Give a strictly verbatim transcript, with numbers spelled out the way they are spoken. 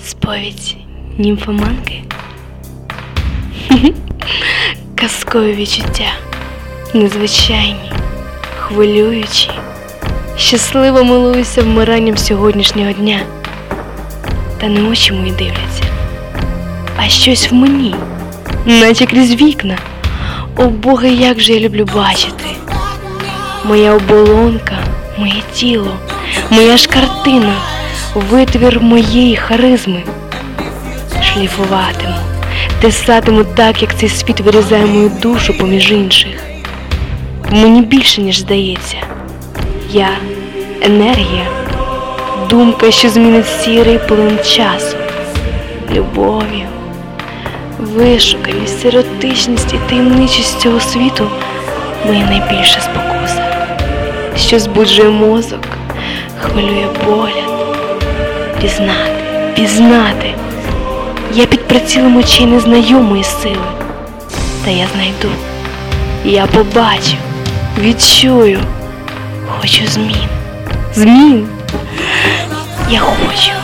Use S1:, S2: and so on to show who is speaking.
S1: Сповідь німфоманки? Казкові відчуття, незвичайні, хвилюючі. Щасливо милуюся вмиранням сьогоднішнього дня. Та не очі мої дивляться, а щось в мені, наче крізь вікна. О Боги, як же я люблю бачити. Моя оболонка, моє тіло, моя ж картина, витвір моєї харизми. Шліфуватиму, тесатиму так, як цей світ вирізає мою душу поміж інших. Мені більше, ніж здається. Я – енергія, думка, що змінить сірий плин часу. Любов'ю, вишуканість, еротичність і таємничість цього світу – моя найбільша спокуса, що збуджує мозок, хвилює погляд. Пізнати, пізнати. Я під прицілом очей незнайомої сили. Та я знайду, я побачу, відчую. Хочу змін. Змін. Я хочу.